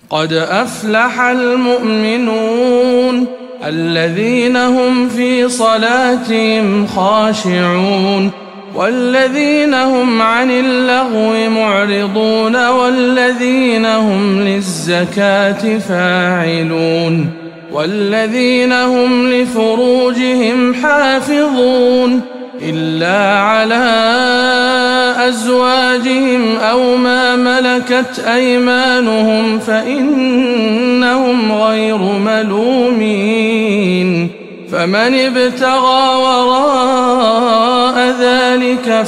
قد أفلح المؤمنون الذين هم في صلاتهم خاشعون والذين هم عن اللغو معرضون والذين هم للزكاة فاعلون والذين هم لفروجهم حافظون إلا على أزواجهم أو ما ملكت أيمانهم فإنهم غير ملومين فمن ابتغى وراء ذلك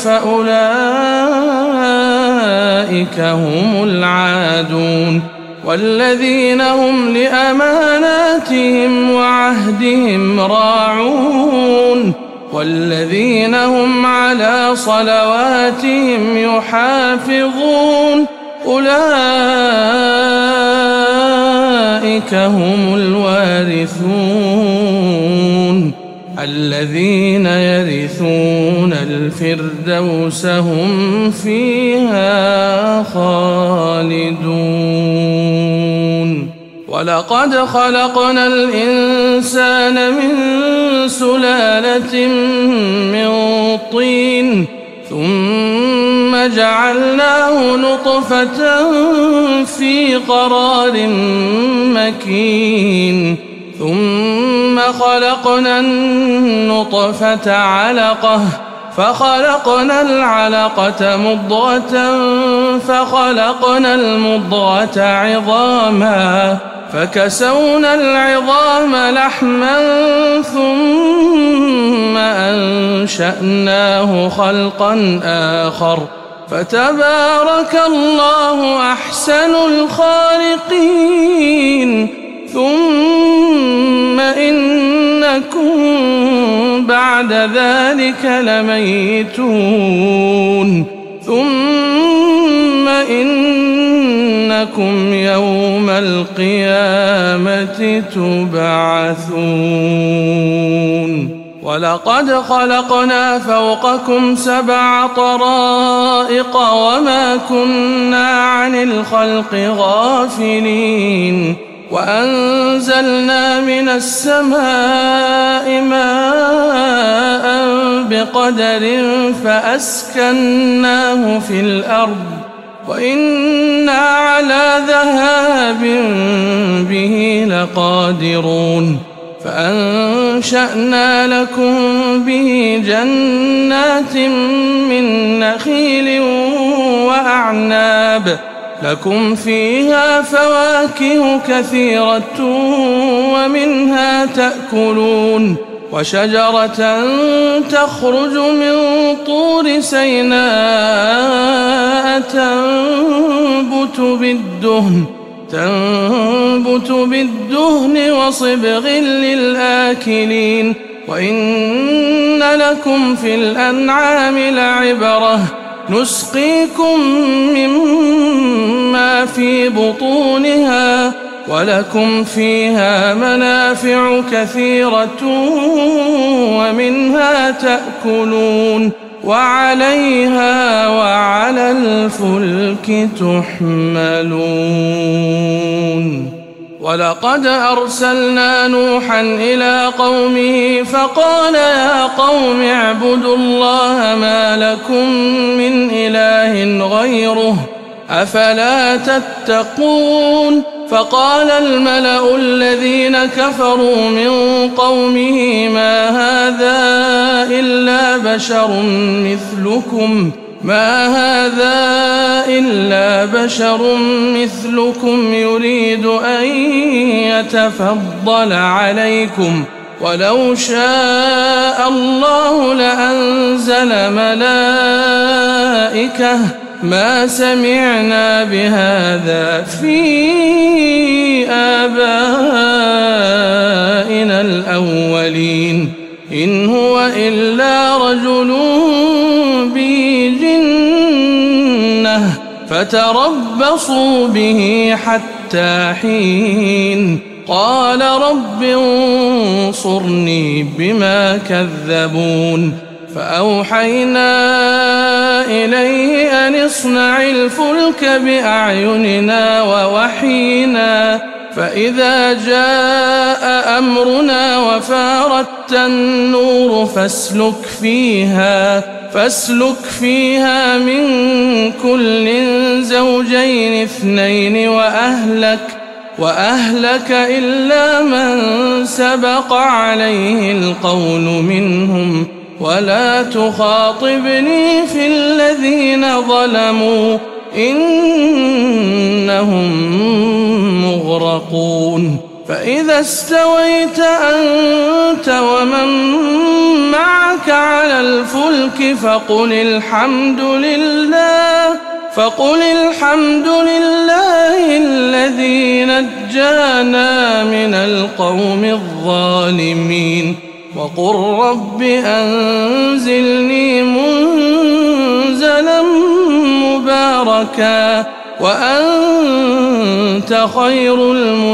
فأولئك هم العادون والذين هم لأماناتهم وعهدهم راعون والذين هم على صلواتهم يحافظون أولئك هم الوارثون الذين يرثون الفردوس هم فيها خالدون ولقد خلقنا الإنسان من سلالة من طين ثم جعلناه نطفة في قرار مكين ثم خلقنا النطفة علقة فخلقنا العلقة مضغة فخلقنا المضغة عظاما فكسونا العظام لحما ثم أنشأناه خلقا آخر فتبارك الله أحسن الخالقين ثم إنكم بعد ذلك لميتون ثم إنكم يوم القيامة تبعثون ولقد خلقنا فوقكم 7 طرائق وما كنا عن الخلق غافلين وأنزلنا من السماء ماء بقدر فأسكناه في الأرض وإنا على ذهاب به لقادرون فأنشأنا لكم به جنات من نخيل وأعناب لكم فيها فواكه كثيرة ومنها تأكلون وشجرة تخرج من طور سيناء تنبت بالدهن وصبغ للآكلين وإن لكم في الأنعام لعبرة نسقيكم مما في بطونها ولكم فيها منافع كثيرة ومنها تأكلون وعليها وعلى الفلك تحملون ولقد أرسلنا نوحا إلى قومه فقال يا قوم اعبدوا الله ما لكم من إله غيره أفلا تتقون فقال الملأ الذين كفروا من قومه ما هذا إلا بشر مثلكم يريد أن يتفضل عليكم ولو شاء الله لأنزل ملائكة ما سمعنا بهذا في آبائنا الأولين إن هو إلا رجل به جنة فتربصوا به حتى حين قال رب انصرني بما كذبون فأوحينا إليه أن اصنع الفلك بأعيننا ووحينا فإذا جاء أمرنا وفارت النور فاسلك فيها من كل زوجين اثنين وأهلك إلا من سبق عليه القول منهم ولا تخاطبني في الذين ظلموا إنهم مغرقون فإذا استويت أنت ومن معك على الفلك فقل الحمد لله الذي نجانا من القوم الظالمين وقل رب أنزلني منزلا مباركا وأنت خير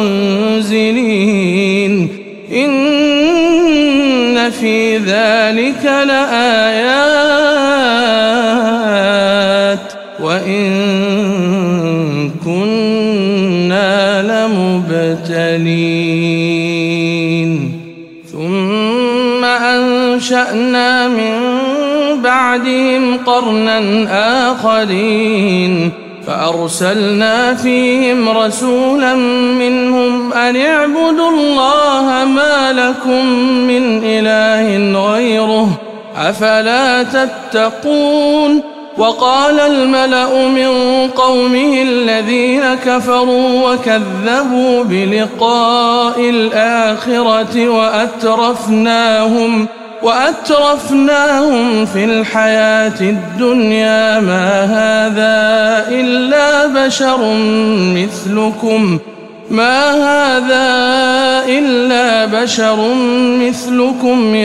المنزلين إن في ذلك لآيات وإن كنا لمبتلين ثم أنشأنا من بعدهم قرنا آخرين فأرسلنا فيهم رسولا منهم أن اعبدوا الله ما لكم من إله غيره أفلا تتقون وقال الملأ من قومه الذين كفروا وكذبوا بلقاء الآخرة وأترفناهم في الحياة الدنيا ما هذا إلا بشر مثلكم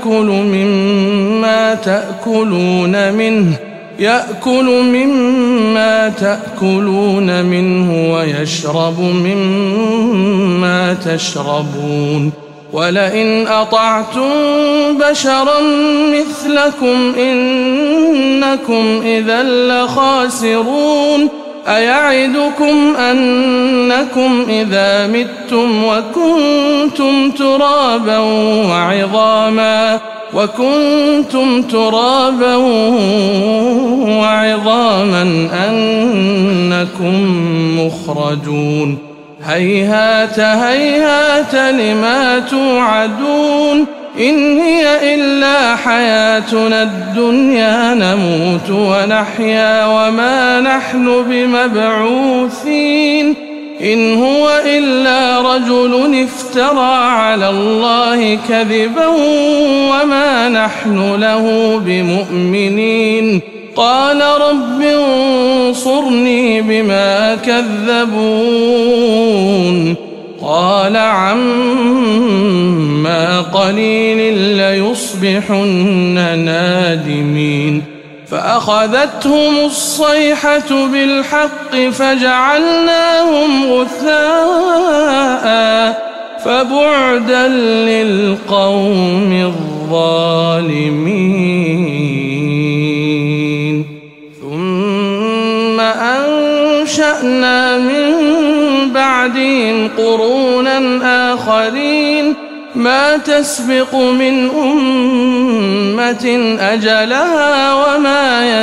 يأكل مما تأكلون منه ويشرب مما تشربون ولئن أطعتم بشرا مثلكم إنكم إذا لخاسرون أيعدكم أنكم إذا متم وكنتم ترابا وعظاما أنكم مخرجون هيهات لما توعدون إن هي إلا حياتنا الدنيا نموت ونحيا وما نحن بمبعوثين إن هو إلا رجل افترى على الله كذبا وما نحن له بمؤمنين قال رب انصرني بما كذبون قال عما قليل ليصبحن نادمين فأخذتهم الصيحة بالحق فجعلناهم غثاء فبعدا للقوم الظالمين ثم أنشأنا من بعدهم قرونا آخرين ما تسبق من أمة أجلها وما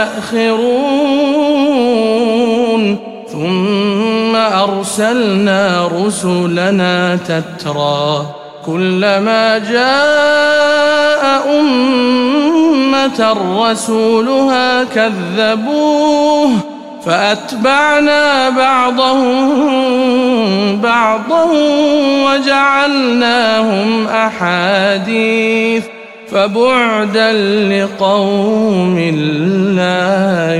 يستأخرون ثم أرسلنا رسلنا تترى كلما جاء أمة رسولها كذبوه فأتبعنا بعضهم وجعلناهم أحاديث فبعدا لقوم لا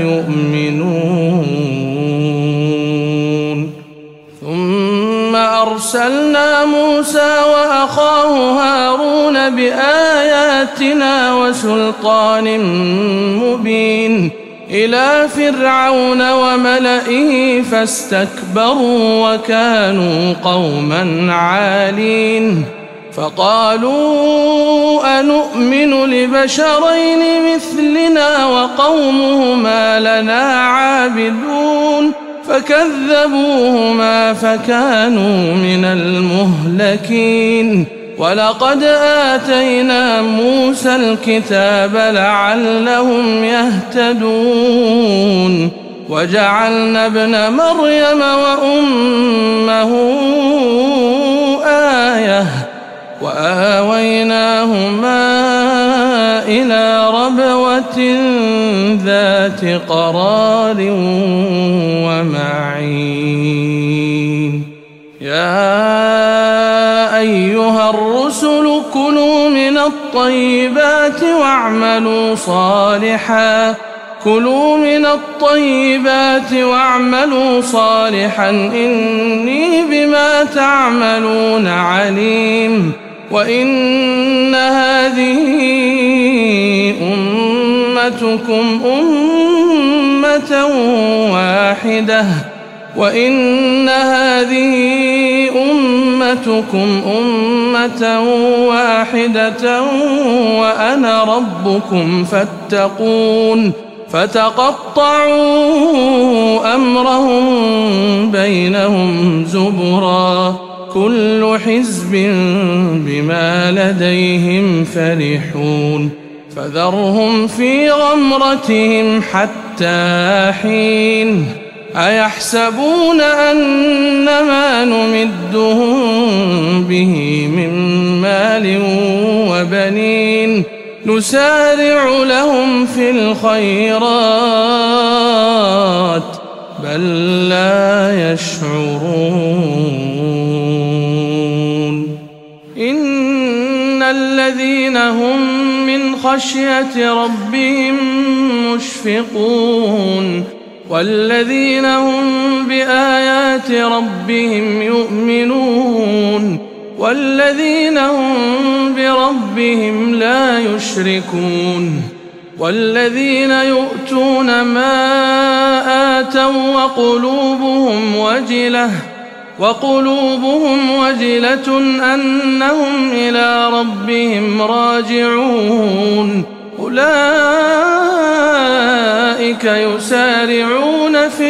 يؤمنون ثم أرسلنا موسى وأخاه هارون بآياتنا وسلطان مبين إلى فرعون وملئه فاستكبروا وكانوا قوما عالين فقالوا أنؤمن لبشرين مثلنا وقومهما لنا عابدون فكذبوهما فكانوا من المهلكين ولقد آتينا موسى الكتاب لعلهم يهتدون وجعلنا ابن مريم وأمه آية وآويناهما إلى ربوة ذات قرار ومعين يا أيها الرسل كلوا من الطيبات واعملوا صالحا إني بما تعملون عليم وإن هذه أمتكم أمة واحدة وأنا ربكم فاتقون فتقطعوا أمرهم بينهم زبرا كل حزب بما لديهم فرحون فذرهم في غمرتهم حتى حين أيحسبون أن ما نمدهم به من مال وبنين نسارع لهم في الخيرات بل لا يشعرون إن الذين هم من خشية ربهم مشفقون والذين هم بآيات ربهم يؤمنون والذين هم بربهم لا يشركون والذين يؤتون ما آتوا وقلوبهم وجلة أنهم إلى ربهم راجعون أولئك يسارعون في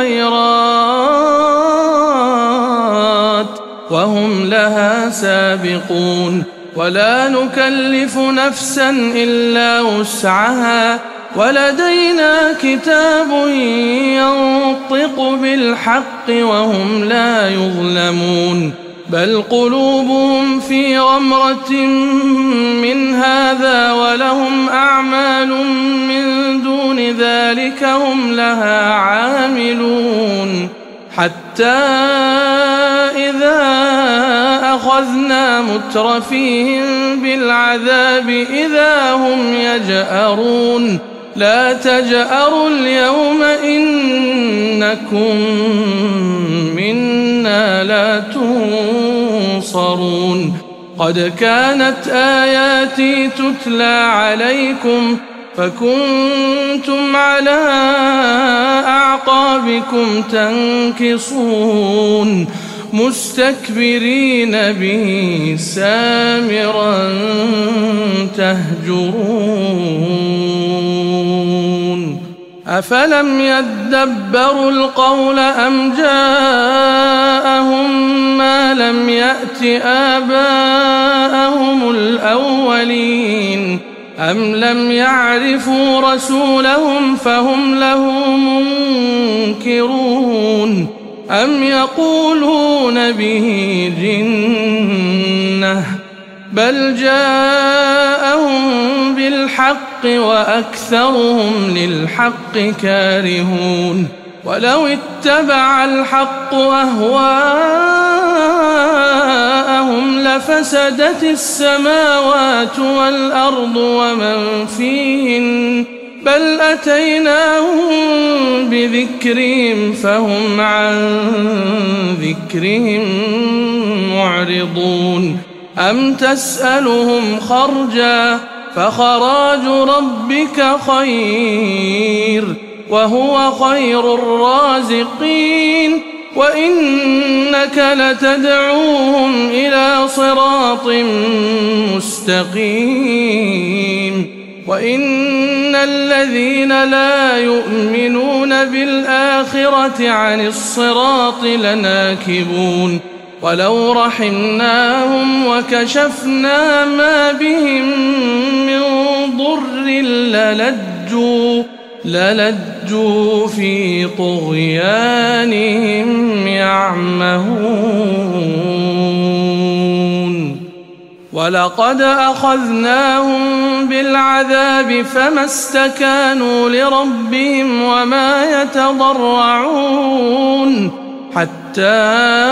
الخيرات وهم لها سابقون ولا نكلف نفسا إلا وسعها ولدينا كتاب ينطق بالحق وهم لا يظلمون بل قلوبهم في غمرة من هذا ولهم أعمال من دون ذلك هم لها عاملون حتى إذا أخذنا مترفيهم بالعذاب إذا هم يجأرون لا تجأروا اليوم إنكم منا لا تنصرون قد كانت آياتي تتلى عليكم فكنتم على أعقابكم تنكصون مستكبرين به سامرا تهجرون أفلم يدبروا القول أم جاءهم ما لم يأت آباءهم الأولين أم لم يعرفوا رسولهم فهم له منكرون أم يقولون به جنة بل جاءهم بالحق وأكثرهم للحق كارهون ولو اتبع الحق أهواءهم لفسدت السماوات والأرض ومن فيهن بل أتيناهم بذكرهم فهم عن ذكرهم معرضون أم تسألهم خرجا فخراج ربك خير وهو خير الرازقين وإنك لتدعوهم إلى صراط مستقيم وإن الذين لا يؤمنون بالآخرة عن الصراط لناكبون ولو رحمناهم وكشفنا ما بهم من ضر للجوا في طغيانهم يعمهون ولقد أخذناهم بالعذاب فما استكانوا لربهم وما يتضرعون حتى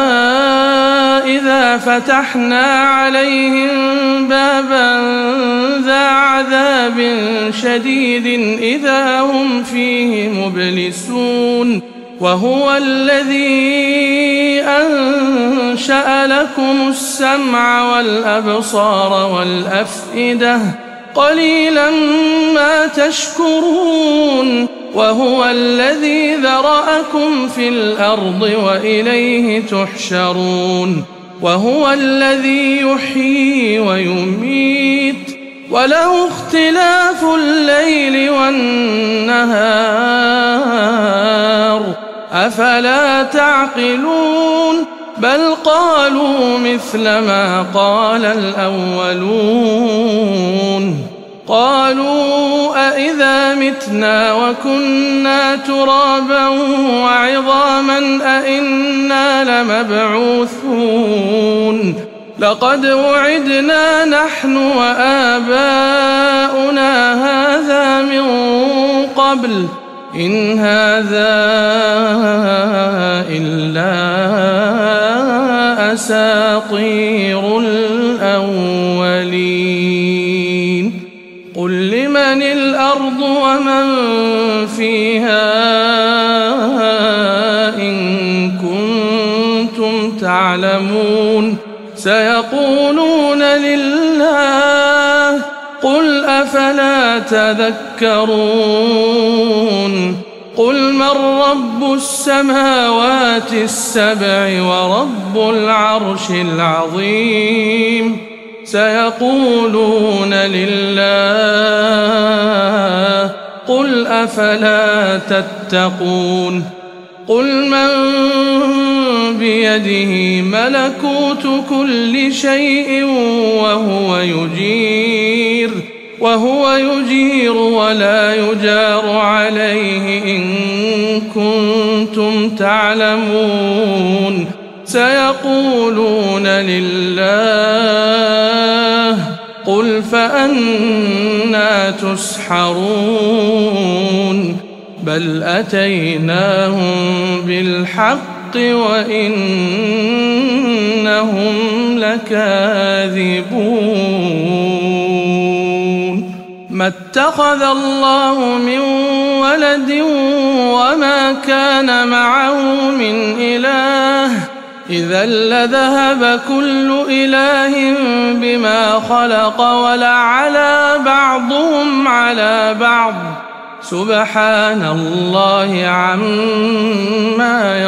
إذا فتحنا عليهم بابا ذا عذاب شديد إذا هم فيه مبلسون وهو الذي أنشأ لكم السمع والأبصار والأفئدة قليلا ما تشكرون وهو الذي ذرأكم في الأرض وإليه تحشرون وهو الذي يحيي ويميت وله اختلاف الليل والنهار أفلا تعقلون بل قالوا مثل ما قال الأولون قالوا أإذا متنا وكنا ترابا وعظاما أإنا لمبعوثون لقد وعدنا نحن وآباؤنا هذا من قبل إن هذا إلا أساطير الأولين قل لمن الأرض ومن فيها إن كنتم تعلمون سيقولون لله قل أفلا تذكرون قل من رب السماوات السبع ورب العرش العظيم سيقولون لله قل أفلا تتقون قل من بيده ملكوت كل شيء وهو يجير ولا يجار عليه إن كنتم تعلمون سيقولون لله قل فأنى تسحرون بل أتيناهم بالحق وإنهم لكاذبون ما اتخذ الله من ولد وما كان معه من إله إذا لذهب كل إله بما خلق ولعلى بعضهم على بعض سبحان الله عما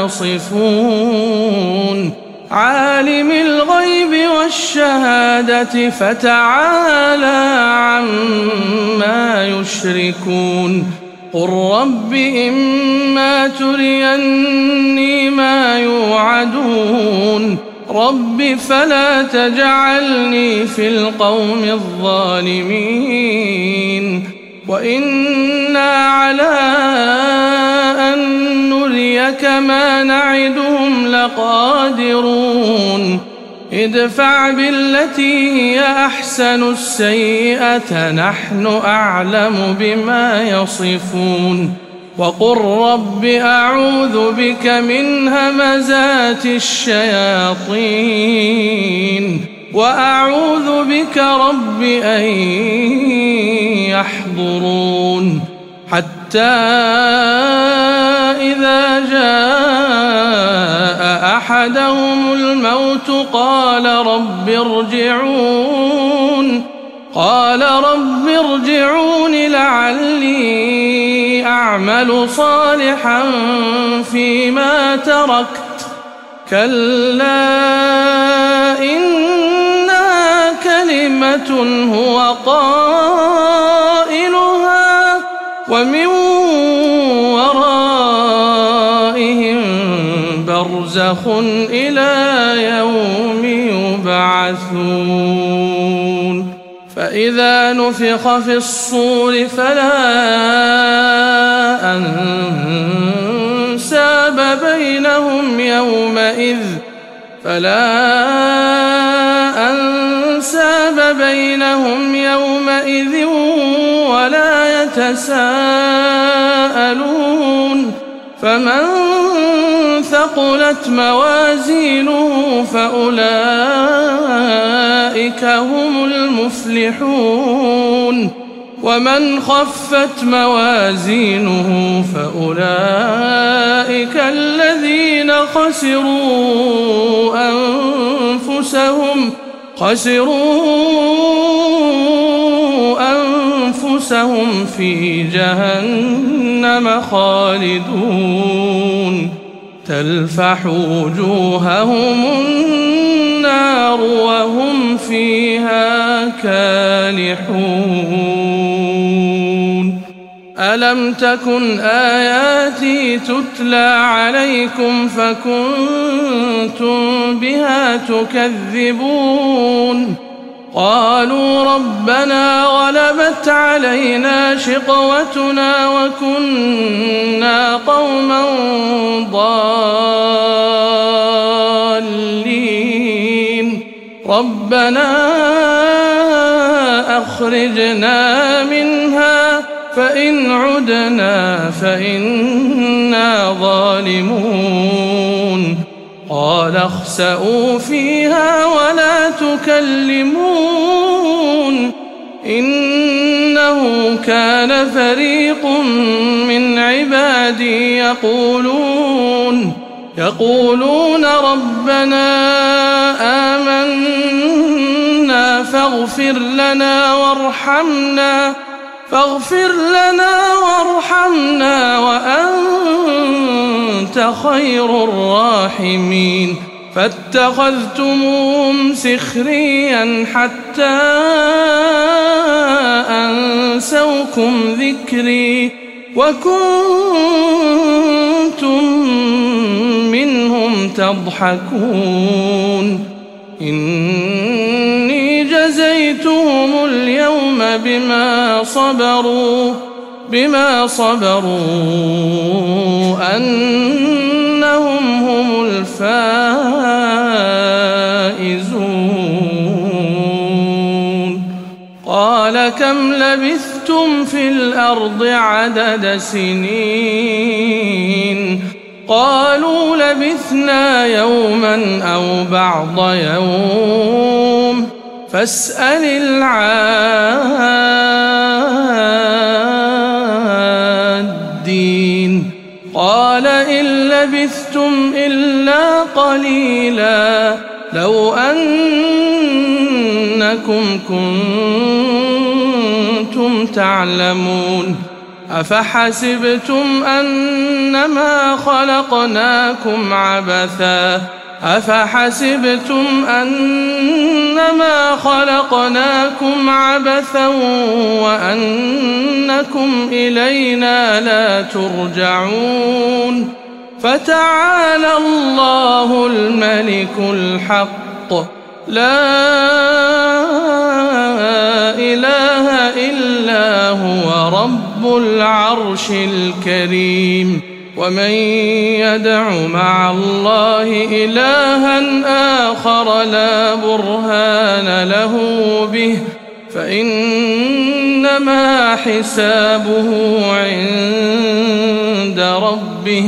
يصفون عالم الغيب والشهادة فتعالى عما يشركون قل رب إما تريني ما يوعدون رب فلا تجعلني في القوم الظالمين وإنا على أن نريك ما نعدهم لقادرون ادفع بالتي هي أحسن السيئة نحن أعلم بما يصفون وقل رب أعوذ بك من همزات الشياطين وأعوذ بك رب أن يحضرون حتى إذا جاء أحدهم الموت قال رب ارجعون لعلي أعمل صالحا فيما تركت كلا إنها كلمة هو قائلها ومن ورائهم برزخ إلى يوم يبعثون فإذا نفخ في الصور فلا أنساب بينهم يومئذ ولا يتساءلون فمن ثقلت موازينه فأولئك هم المفلحون ومن خفت موازينه فأولئك الذين خسروا أنفسهم في جهنم خالدون تلفح وجوههم النار وهم فيها كالحون ألم تكن آياتي تتلى عليكم فكنتم بها تكذبون قالوا ربنا غلبت علينا شقوتنا وكنا قوما ضالين ربنا أخرجنا منها فإن عدنا فإنا ظالمون قال اخسئوا فيها ولا تكلمون إنه كان فريق من عبادي يقولون ربنا آمنا فاغفر لنا وارحمنا وأنت خير الراحمين فاتخذتموهم سخريا حتى أنسوكم ذكري وكنتم منهم تضحكون إني جزيتهم اليوم بما صبروا أنهم هم الفائزون قال كم لبثتم في الأرض عدد سنين قالوا لبثنا يوما أو بعض يوم فاسأل العادين قال إن لبثتم إلا قليلا لو أنكم كنتم تعلمون أفحسبتم أنما خلقناكم عبثا وأنكم إلينا لا ترجعون فتعالى الله الملك الحق لا إله إلا هو رب العرش الكريم ومن يدع مع الله إلها آخر لا برهان له به فإنما حسابه عند ربه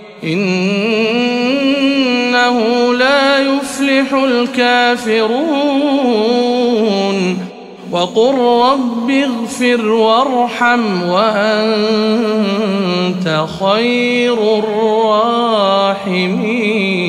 إنه لا يفلح الكافرون وقل رب اغفر وارحم وأنت خير الراحمين